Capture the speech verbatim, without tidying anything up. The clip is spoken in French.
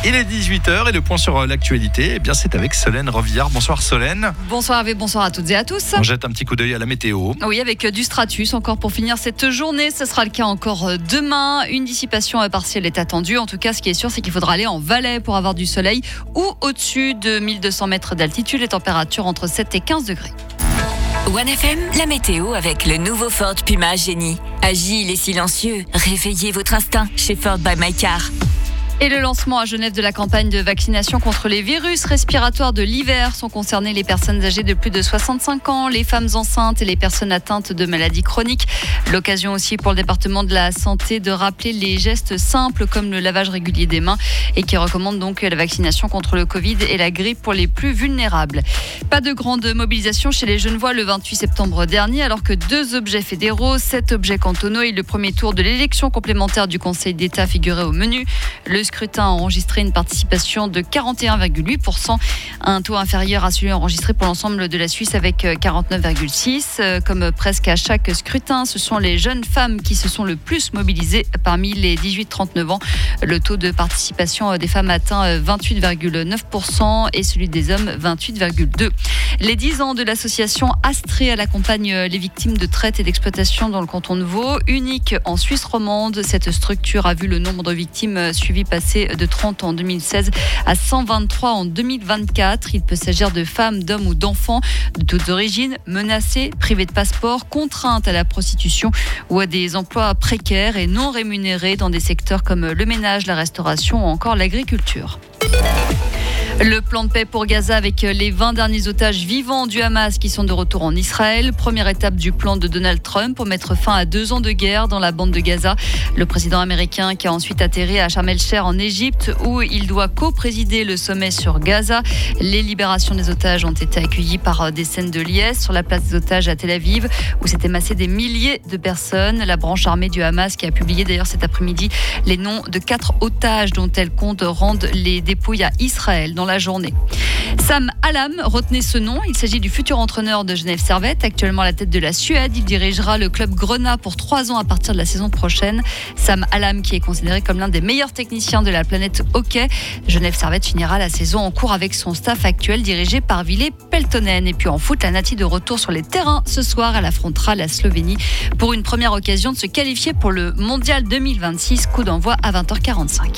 Il est dix-huit heures et le point sur l'actualité, eh bien c'est avec Solène Rovillard. Bonsoir Solène. Bonsoir Hervé, bonsoir à toutes et à tous. On jette un petit coup d'œil à la météo. Oui, avec du stratus encore pour finir cette journée. Ce sera le cas encore demain. Une dissipation partielle est attendue. En tout cas, ce qui est sûr, c'est qu'il faudra aller en Valais pour avoir du soleil ou au-dessus de mille deux cents mètres d'altitude. Les températures entre sept et quinze degrés. One F M, la météo avec le nouveau Ford Puma Génie. Agile et silencieux, réveillez votre instinct chez Ford by My Car. Et le lancement à Genève de la campagne de vaccination contre les virus respiratoires de l'hiver. Sont concernées les personnes âgées de plus de soixante-cinq ans, les femmes enceintes et les personnes atteintes de maladies chroniques. L'occasion aussi pour le département de la santé de rappeler les gestes simples comme le lavage régulier des mains et qui recommande donc la vaccination contre le Covid et la grippe pour les plus vulnérables. Pas de grande mobilisation chez les Genevois le vingt-huit septembre dernier alors que deux objets fédéraux, sept objets cantonaux et le premier tour de l'élection complémentaire du Conseil d'État figuraient au menu. Le scrutin a enregistré une participation de quarante et un virgule huit pour cent, un taux inférieur à celui enregistré pour l'ensemble de la Suisse avec quarante-neuf virgule six pour cent. Comme presque à chaque scrutin, ce sont les jeunes femmes qui se sont le plus mobilisées parmi les dix-huit trente-neuf ans. Le taux de participation des femmes atteint vingt-huit virgule neuf pour cent et celui des hommes vingt-huit virgule deux pour cent. Les dix ans de l'association Astrée elle accompagne les victimes de traite et d'exploitation dans le canton de Vaud. Unique en Suisse romande, cette structure a vu le nombre de victimes suivies passer de trente en deux mille seize à cent vingt-trois en deux mille vingt-quatre. Il peut s'agir de femmes, d'hommes ou d'enfants de toutes origines, menacées, privées de passeport, contraintes à la prostitution ou à des emplois précaires et non rémunérés dans des secteurs comme le ménage, la restauration ou encore l'agriculture. Le plan de paix pour Gaza avec les vingt derniers otages vivants du Hamas qui sont de retour en Israël. Première étape du plan de Donald Trump pour mettre fin à deux ans de guerre dans la bande de Gaza. Le président américain qui a ensuite atterri à Sharm el-Sheikh en Égypte où il doit co-présider le sommet sur Gaza. Les libérations des otages ont été accueillies par des scènes de liesse sur la place des otages à Tel Aviv où s'étaient massés des milliers de personnes. La branche armée du Hamas qui a publié d'ailleurs cet après-midi les noms de quatre otages dont elle compte rendre les dépouilles à Israël dans la journée. Sam Hallam, retenez ce nom, il s'agit du futur entraîneur de Genève Servette, actuellement à la tête de la Suède. Il dirigera le club Grenat pour trois ans à partir de la saison prochaine. Sam Hallam qui est considéré comme l'un des meilleurs techniciens de la planète hockey. Genève Servette finira la saison en cours avec son staff actuel dirigé par Ville Peltonen. Et puis en foot, la Nati de retour sur les terrains ce soir. Elle affrontera la Slovénie pour une première occasion de se qualifier pour le Mondial deux mille vingt-six. Coup d'envoi à vingt heures quarante-cinq.